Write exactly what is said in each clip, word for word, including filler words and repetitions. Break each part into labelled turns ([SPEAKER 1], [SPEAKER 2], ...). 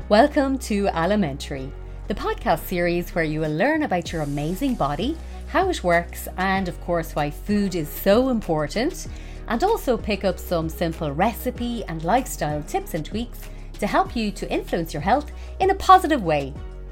[SPEAKER 1] Welcome to Alimentary, the podcast series where you will learn about your amazing body, how it works, and of course why food is so important, and also pick up some simple recipe and lifestyle tips and tweaks to help you to influence your health in a positive way.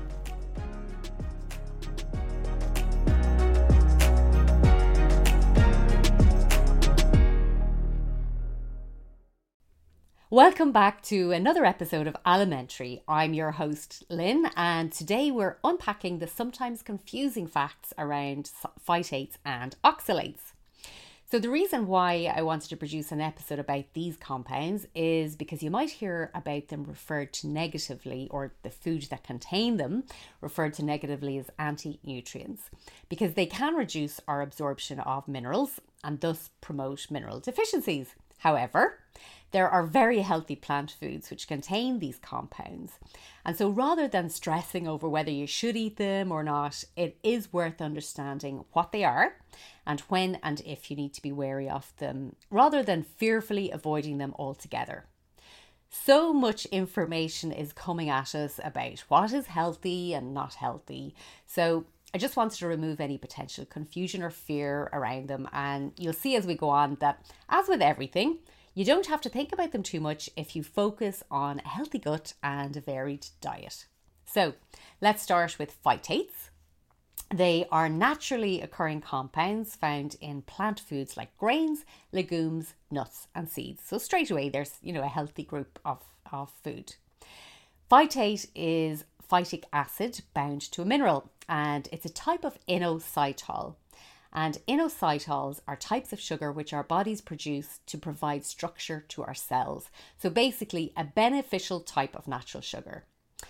[SPEAKER 1] Welcome back to another episode of Alimentary. I'm your host, Lynn, and today we're unpacking the sometimes confusing facts around phytates and oxalates. So the reason why I wanted to produce an episode about these compounds is because you might hear about them referred to negatively, or the food that contain them referred to negatively as anti-nutrients, because they can reduce our absorption of minerals and thus promote mineral deficiencies. However, there are very healthy plant foods which contain these compounds. And so rather than stressing over whether you should eat them or not, it is worth understanding what they are and when and if you need to be wary of them, rather than fearfully avoiding them altogether. So much information is coming at us about what is healthy and not healthy. So I just wanted to remove any potential confusion or fear around them. And you'll see as we go on that, as with everything, you don't have to think about them too much if you focus on a healthy gut and a varied diet. So let's start with phytates. They are naturally occurring compounds found in plant foods like grains, legumes, nuts and seeds. So straight away there's, you know, a healthy group of, of food. Phytate is phytic acid bound to a mineral, and it's a type of inositol. And inositols are types of sugar which our bodies produce to provide structure to our cells. So basically a beneficial type of natural sugar.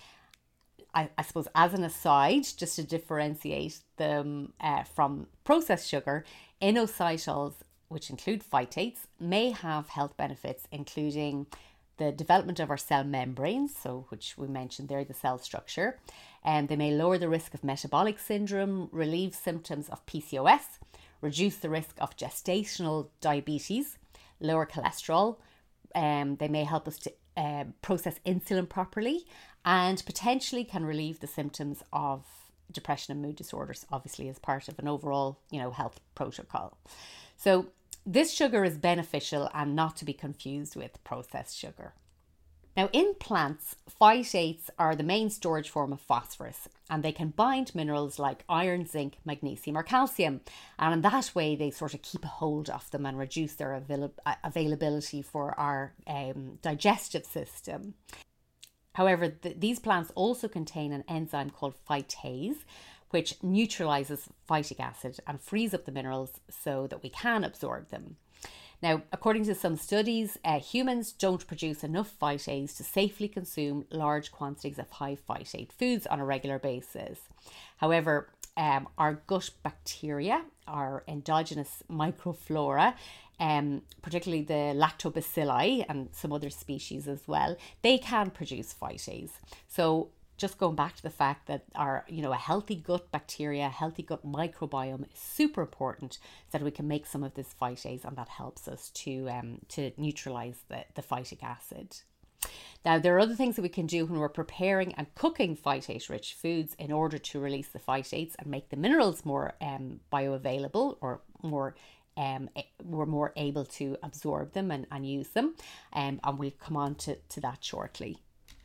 [SPEAKER 1] I, I suppose as an aside, just to differentiate them uh, from processed sugar, inositols, which include phytates, may have health benefits, including the development of our cell membranes, so which we mentioned there, the cell structure, and they may lower the risk of metabolic syndrome, relieve symptoms of P C O S, reduce the risk of gestational diabetes, lower cholesterol. Um, they may help us to uh, process insulin properly, and potentially can relieve the symptoms of depression and mood disorders, obviously as part of an overall, you know, health protocol. So this sugar is beneficial and not to be confused with processed sugar. Now, in plants, phytates are the main storage form of phosphorus, and they can bind minerals like iron, zinc, magnesium or calcium. And in that way, they sort of keep a hold of them and reduce their avail- availability for our um, digestive system. However, th- these plants also contain an enzyme called phytase, which neutralizes phytic acid and frees up the minerals so that we can absorb them. Now, according to some studies, uh, humans don't produce enough phytase to safely consume large quantities of high phytate foods on a regular basis. However, um, our gut bacteria, our endogenous microflora, um, particularly the lactobacilli and some other species as well, they can produce phytase. So just going back to the fact that our, you know, a healthy gut bacteria, healthy gut microbiome is super important so that we can make some of this phytase, and that helps us to um, to neutralize the, the phytic acid. Now, there are other things that we can do when we're preparing and cooking phytate-rich foods in order to release the phytates and make the minerals more um, bioavailable, or more um, we're more able to absorb them and, and use them. Um, and we'll come on to, to that shortly.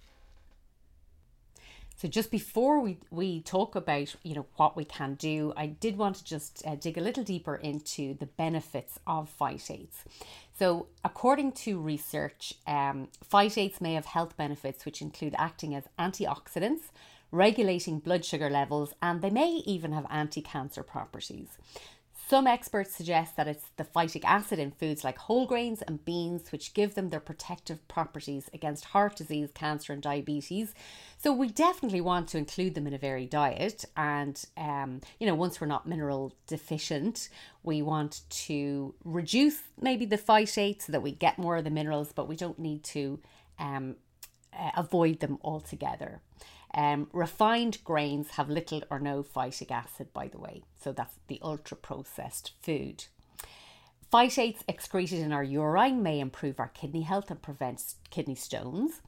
[SPEAKER 1] So just before we, we talk about, you know, what we can do, I did want to just uh, dig a little deeper into the benefits of phytates. So according to research, um, phytates may have health benefits which include acting as antioxidants, regulating blood sugar levels, and they may even have anti-cancer properties. Some experts suggest that it's the phytic acid in foods like whole grains and beans which give them their protective properties against heart disease, cancer and diabetes. So we definitely want to include them in a varied diet. And, um, you know, once we're not mineral deficient, we want to reduce maybe the phytate so that we get more of the minerals, but we don't need to um, uh, avoid them altogether. Um, refined grains have little or no phytic acid, by the way. So that's the ultra processed food. Phytates excreted in our urine may improve our kidney health and prevent kidney stones.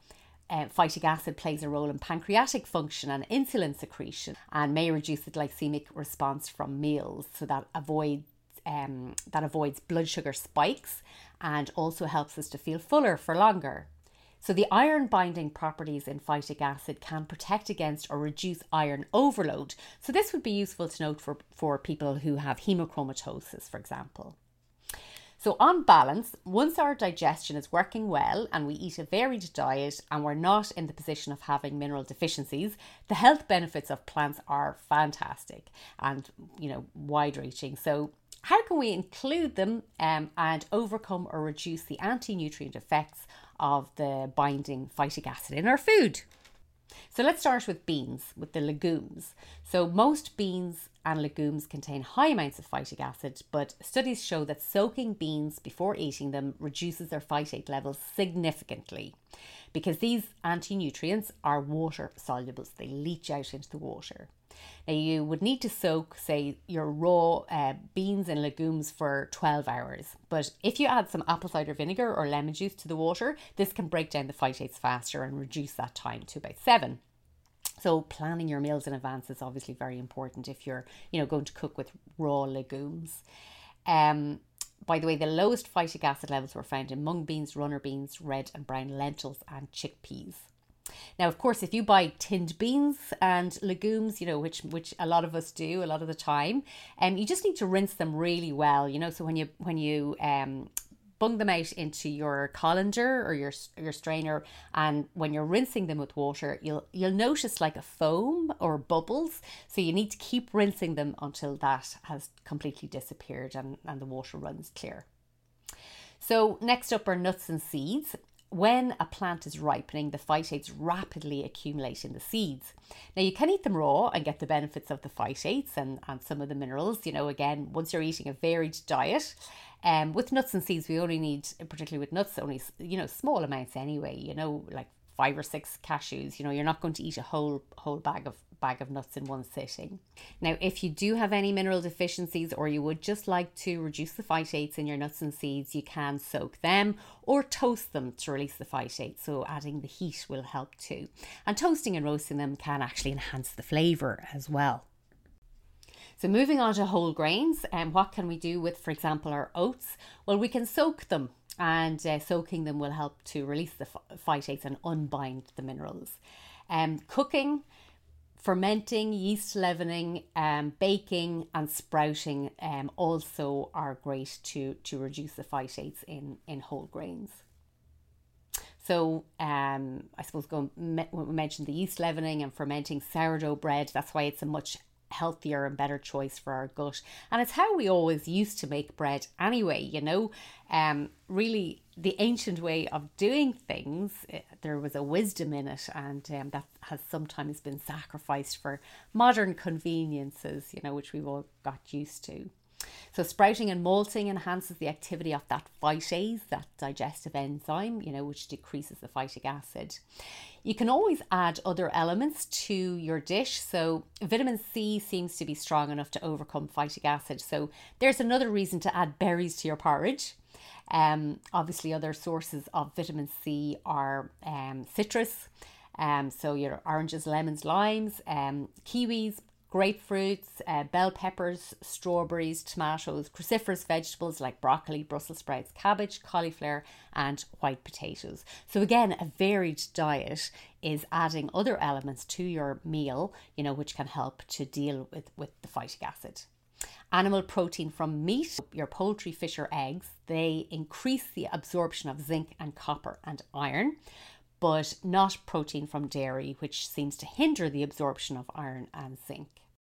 [SPEAKER 1] Uh, phytic acid plays a role in pancreatic function and insulin secretion and may reduce the glycemic response from meals, so that avoids um, that avoids blood sugar spikes and also helps us to feel fuller for longer. So the iron binding properties in phytic acid can protect against or reduce iron overload. So this would be useful to note for, for people who have hemochromatosis, for example. So on balance, once our digestion is working well and we eat a varied diet and we're not in the position of having mineral deficiencies, the health benefits of plants are fantastic and, you know, wide-reaching. So how can we include them um, and overcome or reduce the anti-nutrient effects of the binding phytic acid in our food? So let's start with beans, with the legumes. So most beans and legumes contain high amounts of phytic acid, but studies show that soaking beans before eating them reduces their phytate levels significantly, because these anti-nutrients are water soluble, so they leach out into the water. Now you would need to soak, say, your raw uh, beans and legumes for twelve hours. But if you add some apple cider vinegar or lemon juice to the water, this can break down the phytates faster and reduce that time to about seven. So planning your meals in advance is obviously very important if you're, you know, going to cook with raw legumes. Um, by the way, the lowest phytic acid levels were found in mung beans, runner beans, red and brown lentils and chickpeas. Now, of course, if you buy tinned beans and legumes, you know, which which a lot of us do a lot of the time, um, you just need to rinse them really well, you know, so when you when you um bung them out into your colander or your your strainer, and when you're rinsing them with water, you'll you'll notice like a foam or bubbles. So you need to keep rinsing them until that has completely disappeared and, and the water runs clear. So next up are nuts and seeds. When a plant is ripening, the phytates rapidly accumulate in the seeds. Now you can eat them raw and get the benefits of the phytates and, and some of the minerals, you know, again, once you're eating a varied diet. Um, with nuts and seeds, we only need, particularly with nuts, only, you know, small amounts anyway, you know, like five or six cashews. You know, you're not going to eat a whole whole bag of bag of nuts in one sitting. Now, if you do have any mineral deficiencies or you would just like to reduce the phytates in your nuts and seeds, you can soak them or toast them to release the phytates. So adding the heat will help too. And toasting and roasting them can actually enhance the flavour as well. So moving on to whole grains, and um, what can we do with, for example, our oats? Well, we can soak them, and uh, soaking them will help to release the phytates and unbind the minerals. Um, cooking, fermenting, yeast leavening, um, baking and sprouting um, also are great to, to reduce the phytates in, in whole grains. So um, I suppose going, we mentioned the yeast leavening and fermenting sourdough bread. That's why it's a much healthier and better choice for our gut, and it's how we always used to make bread anyway, you know. Um really the ancient way of doing things, there was a wisdom in it, and um, that has sometimes been sacrificed for modern conveniences, you know, which we've all got used to. So sprouting and malting enhances the activity of that phytase, that digestive enzyme, you know, which decreases the phytic acid. You can always add other elements to your dish. So vitamin C seems to be strong enough to overcome phytic acid. So there's another reason to add berries to your porridge. Um, obviously, other sources of vitamin C are um, citrus. Um, so your oranges, lemons, limes, um, kiwis, grapefruits, uh, bell peppers, strawberries, tomatoes, cruciferous vegetables like broccoli, Brussels sprouts, cabbage, cauliflower and white potatoes. So again, a varied diet is adding other elements to your meal, you know, which can help to deal with, with the phytic acid. Animal protein from meat, your poultry, fish or eggs, they increase the absorption of zinc and copper and iron, but not protein from dairy, which seems to hinder the absorption of iron and zinc.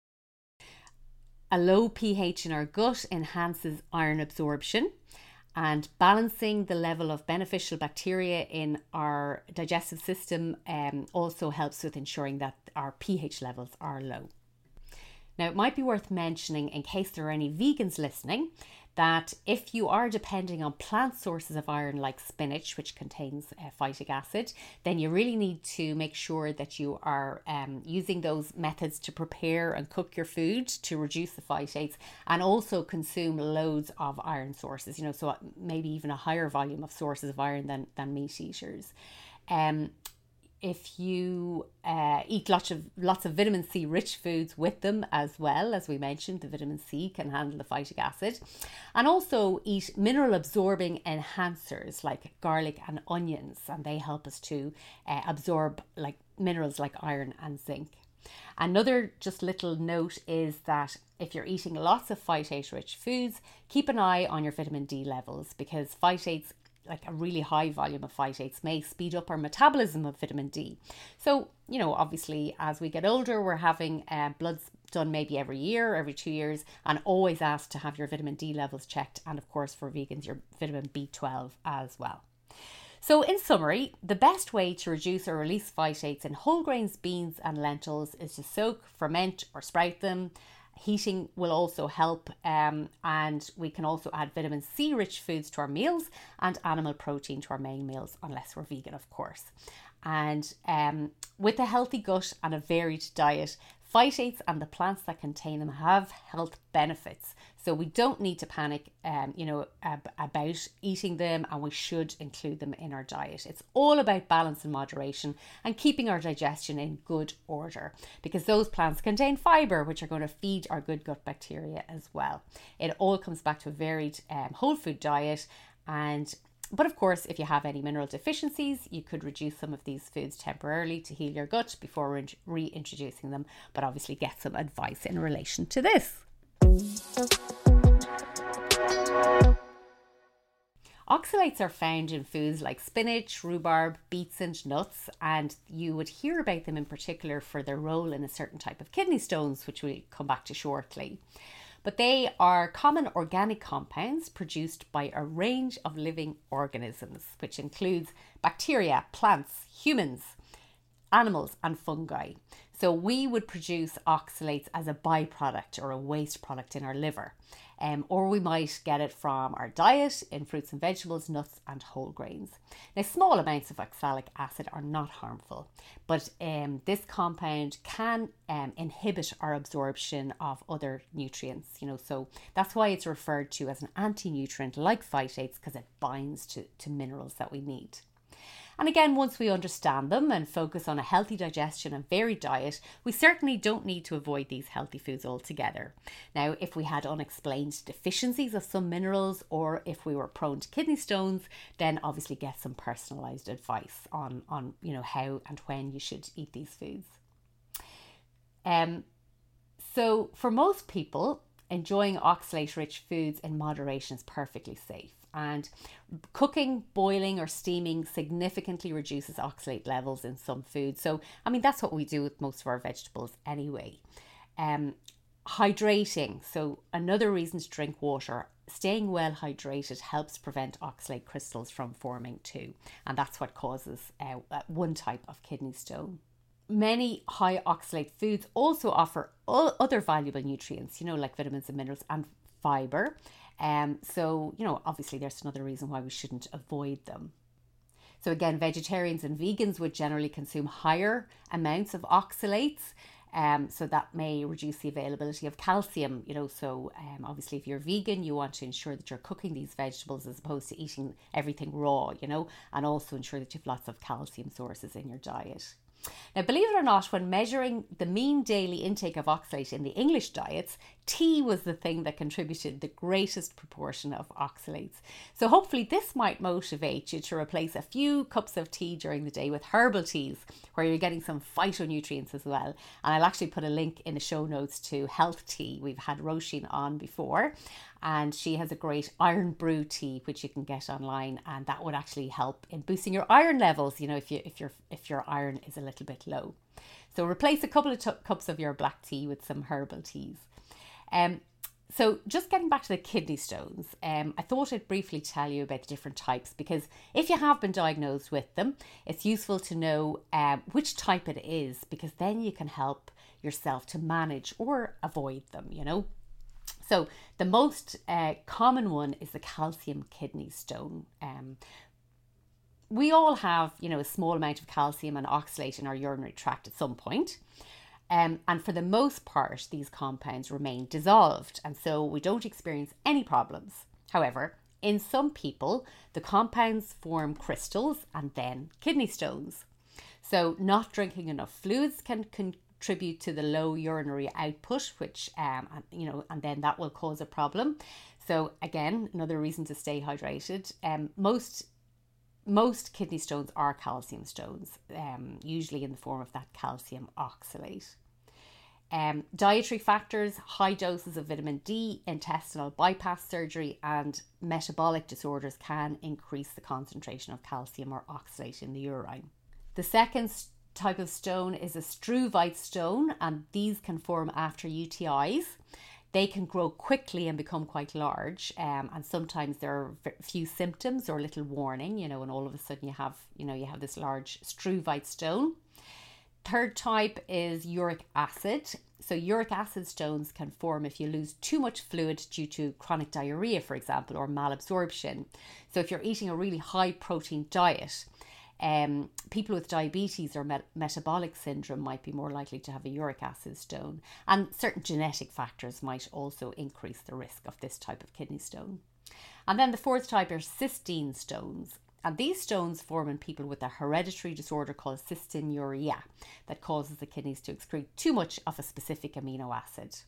[SPEAKER 1] A low pH in our gut enhances iron absorption, and balancing the level of beneficial bacteria in our digestive system um, also helps with ensuring that our pH levels are low. Now, it might be worth mentioning, in case there are any vegans listening, that if you are depending on plant sources of iron like spinach, which contains uh, phytic acid, then you really need to make sure that you are um, using those methods to prepare and cook your food to reduce the phytates, and also consume loads of iron sources, you know, so maybe even a higher volume of sources of iron than, than meat eaters. Um, if you uh, eat lots of lots of vitamin C rich foods with them as well, as we mentioned, the vitamin C can handle the phytic acid. And also eat mineral absorbing enhancers like garlic and onions, and they help us to uh, absorb like minerals like iron and zinc. Another just little note is that if you're eating lots of phytate rich foods, keep an eye on your vitamin D levels, because phytates, like a really high volume of phytates, may speed up our metabolism of vitamin D. So, you know, obviously as we get older, we're having uh, bloods done maybe every year, every two years, and always asked to have your vitamin D levels checked. And of course, for vegans, your vitamin B twelve as well. So in summary, the best way to reduce or release phytates in whole grains, beans and lentils is to soak, ferment or sprout them. Heating will also help, um, and we can also add vitamin C rich foods to our meals and animal protein to our main meals, unless we're vegan, of course. And um, with a healthy gut and a varied diet, phytates and the plants that contain them have health benefits. So we don't need to panic, um, you know, ab- about eating them, and we should include them in our diet. It's all about balance and moderation and keeping our digestion in good order, because those plants contain fiber, which are going to feed our good gut bacteria as well. It all comes back to a varied um, whole food diet. And But of course, if you have any mineral deficiencies, you could reduce some of these foods temporarily to heal your gut before re- reintroducing them. But obviously get some advice in relation to this. Oxalates are found in foods like spinach, rhubarb, beets and nuts, and you would hear about them in particular for their role in a certain type of kidney stones, which we'll come back to shortly. But they are common organic compounds produced by a range of living organisms, which includes bacteria, plants, humans, animals and fungi. So we would produce oxalates as a byproduct or a waste product in our liver. Um, or we might get it from our diet in fruits and vegetables, nuts and whole grains. Now, small amounts of oxalic acid are not harmful, but um, this compound can um, inhibit our absorption of other nutrients, you know, so that's why it's referred to as an anti-nutrient like phytates, because it binds to, to minerals that we need. And again, once we understand them and focus on a healthy digestion and varied diet, we certainly don't need to avoid these healthy foods altogether. Now, if we had unexplained deficiencies of some minerals, or if we were prone to kidney stones, then obviously get some personalised advice on, on you know, how and when you should eat these foods. Um, so for most people, enjoying oxalate-rich foods in moderation is perfectly safe. And cooking, boiling or steaming significantly reduces oxalate levels in some foods. So, I mean, that's what we do with most of our vegetables anyway. Um, hydrating. So another reason to drink water. Staying well hydrated helps prevent oxalate crystals from forming too. And that's what causes uh, one type of kidney stone. Many high oxalate foods also offer other valuable nutrients, you know, like vitamins and minerals and fiber. Um, so, you know, obviously there's another reason why we shouldn't avoid them. So again, vegetarians and vegans would generally consume higher amounts of oxalates. Um, so that may reduce the availability of calcium, you know, so um, obviously if you're vegan, you want to ensure that you're cooking these vegetables as opposed to eating everything raw, you know, and also ensure that you have lots of calcium sources in your diet. Now, believe it or not, when measuring the mean daily intake of oxalate in the English diets, tea was the thing that contributed the greatest proportion of oxalates. So hopefully this might motivate you to replace a few cups of tea during the day with herbal teas, where you're getting some phytonutrients as well. And I'll actually put a link in the show notes to Health Tea. We've had Roisin on before, and she has a great iron brew tea which you can get online, and that would actually help in boosting your iron levels, you know, if you if your if your iron is a little bit low. So replace a couple of t- cups of your black tea with some herbal teas. Um, so just getting back to the kidney stones, um, I thought I'd briefly tell you about the different types, because if you have been diagnosed with them, it's useful to know um, which type it is, because then you can help yourself to manage or avoid them, you know. So the most uh, common one is the calcium kidney stone. Um, we all have, you know, a small amount of calcium and oxalate in our urinary tract at some point. Um, and for the most part, these compounds remain dissolved, and so we don't experience any problems. However, in some people, the compounds form crystals and then kidney stones. So not drinking enough fluids can contribute to the low urinary output, which, um, you know, and then that will cause a problem. So again, another reason to stay hydrated. Um, most Most kidney stones are calcium stones, um, usually in the form of that calcium oxalate. Um, dietary factors, high doses of vitamin D, intestinal bypass surgery, and metabolic disorders can increase the concentration of calcium or oxalate in the urine. The second type of stone is a struvite stone, and these can form after U T Is. They can grow quickly and become quite large, um, and sometimes there are few symptoms or little warning, you know, and all of a sudden you have, you know, you have this large struvite stone. Third type is uric acid. So uric acid stones can form if you lose too much fluid due to chronic diarrhea, for example, or malabsorption. So if you're eating a really high protein diet, Um, people with diabetes or met- metabolic syndrome might be more likely to have a uric acid stone, and certain genetic factors might also increase the risk of this type of kidney stone. And then the fourth type are cystine stones, and these stones form in people with a hereditary disorder called cystinuria that causes the kidneys to excrete too much of a specific amino acid.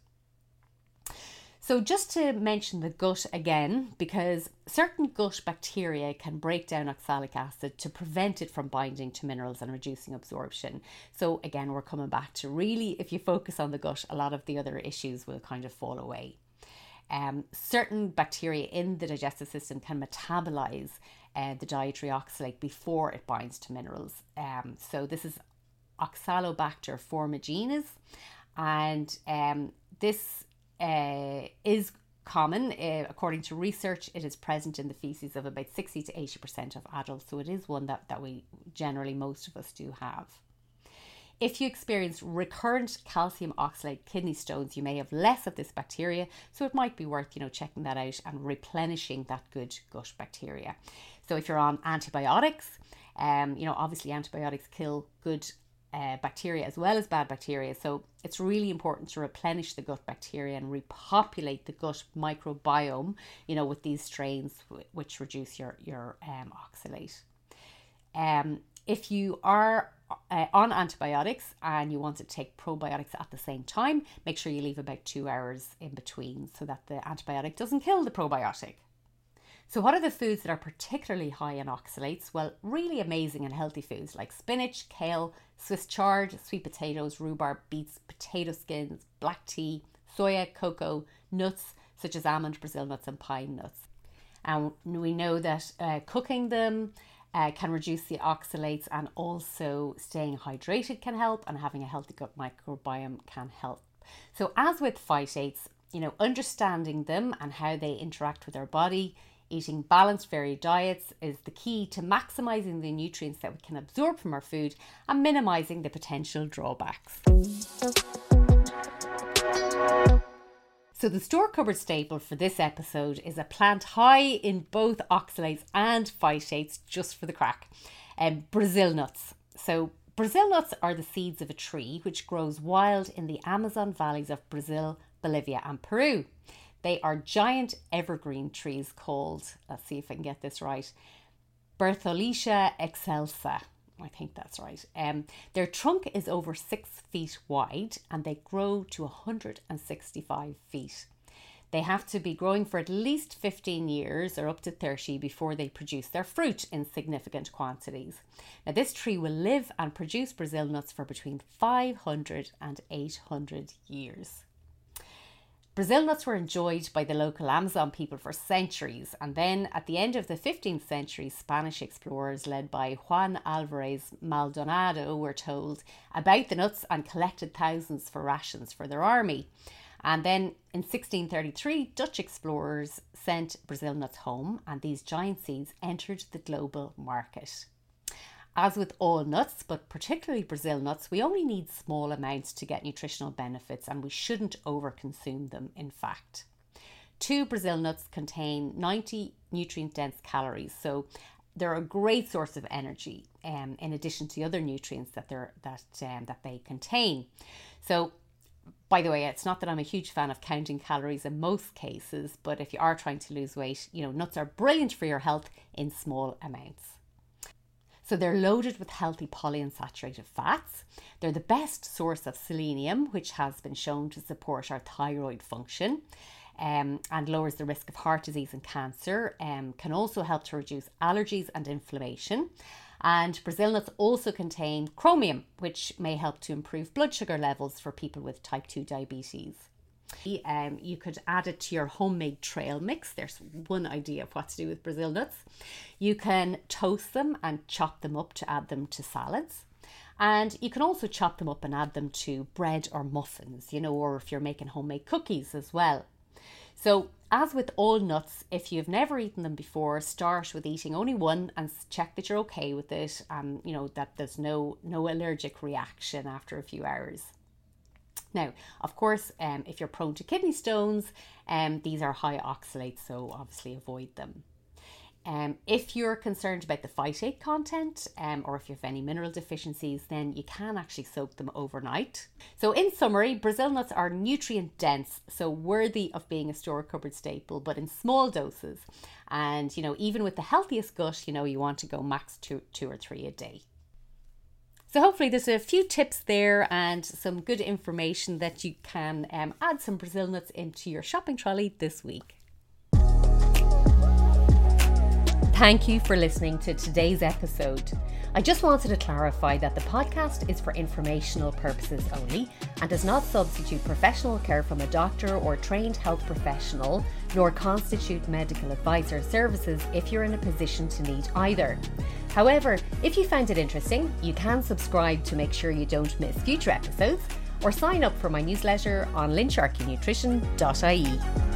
[SPEAKER 1] So just to mention the gut again, because certain gut bacteria can break down oxalic acid to prevent it from binding to minerals and reducing absorption. So again, we're coming back to really, if you focus on the gut, a lot of the other issues will kind of fall away. Um, certain bacteria in the digestive system can metabolize uh, the dietary oxalate before it binds to minerals. Um, so this is Oxalobacter formigenes, and um, this Uh, is common. Uh, according to research, it is present in the feces of about sixty to eighty percent of adults, so it is one that, that we generally, most of us do have. If you experience recurrent calcium oxalate kidney stones, you may have less of this bacteria, so it might be worth, you know, checking that out and replenishing that good gut bacteria. So if you're on antibiotics, um, you know, obviously antibiotics kill good Uh, bacteria as well as bad bacteria, so it's really important to replenish the gut bacteria and repopulate the gut microbiome, you know, with these strains w- which reduce your your um, oxalate. Um, if you are uh, on antibiotics and you want to take probiotics at the same time, make sure you leave about two hours in between so that the antibiotic doesn't kill the probiotic. So what are the foods that are particularly high in oxalates? Well, really amazing and healthy foods like spinach, kale, Swiss chard, sweet potatoes, rhubarb, beets, potato skins, black tea, soya, cocoa, nuts such as almond, Brazil nuts and pine nuts. And we know that uh, cooking them uh, can reduce the oxalates, and also staying hydrated can help, and having a healthy gut microbiome can help. So as with phytates, you know, understanding them and how they interact with our body, eating balanced, varied diets is the key to maximizing the nutrients that we can absorb from our food and minimizing the potential drawbacks. So the store cupboard staple for this episode is a plant high in both oxalates and phytates, just for the crack, um, Brazil nuts. So Brazil nuts are the seeds of a tree which grows wild in the Amazon valleys of Brazil, Bolivia and Peru. They are giant evergreen trees called, let's see if I can get this right, Bertholletia excelsa. I think that's right. Um, their trunk is over six feet wide and they grow to one hundred sixty-five feet. They have to be growing for at least fifteen years or up to thirty before they produce their fruit in significant quantities. Now this tree will live and produce Brazil nuts for between five hundred and eight hundred years. Brazil nuts were enjoyed by the local Amazon people for centuries, and then at the end of the fifteenth century, Spanish explorers led by Juan Alvarez Maldonado were told about the nuts and collected thousands for rations for their army. And then in sixteen thirty-three, Dutch explorers sent Brazil nuts home, and these giant seeds entered the global market. As with all nuts, but particularly Brazil nuts, we only need small amounts to get nutritional benefits, and we shouldn't overconsume them, in fact. Two Brazil nuts contain ninety nutrient-dense calories, so they're a great source of energy, um, in addition to the other nutrients that, they're, that, um, that they contain. So, by the way, it's not that I'm a huge fan of counting calories in most cases, but if you are trying to lose weight, you know, nuts are brilliant for your health in small amounts. So they're loaded with healthy polyunsaturated fats. They're the best source of selenium, which has been shown to support our thyroid function um, and lowers the risk of heart disease and cancer, um, can also help to reduce allergies and inflammation. And Brazil nuts also contain chromium, which may help to improve blood sugar levels for people with type two diabetes. Um, you could add it to your homemade trail mix. There's one idea of what to do with Brazil nuts. You can toast them and chop them up to add them to salads. And you can also chop them up and add them to bread or muffins, you know, or if you're making homemade cookies as well. So as with all nuts, if you've never eaten them before, start with eating only one and check that you're okay with it. Um, you know, that there's no, no allergic reaction after a few hours. Now, of course, um, if you're prone to kidney stones, um, these are high oxalates, so obviously avoid them. Um, if you're concerned about the phytate content um, or if you have any mineral deficiencies, then you can actually soak them overnight. So in summary, Brazil nuts are nutrient dense, so worthy of being a store cupboard staple, but in small doses. And, you know, even with the healthiest gut, you know, you want to go max two, two or three a day. So hopefully there's a few tips there and some good information that you can um, add some Brazil nuts into your shopping trolley this week. Thank you for listening to today's episode. I just wanted to clarify that the podcast is for informational purposes only and does not substitute professional care from a doctor or trained health professional, nor constitute medical advice or services if you're in a position to need either. However, if you found it interesting, you can subscribe to make sure you don't miss future episodes, or sign up for my newsletter on lynn sharkey nutrition dot I E.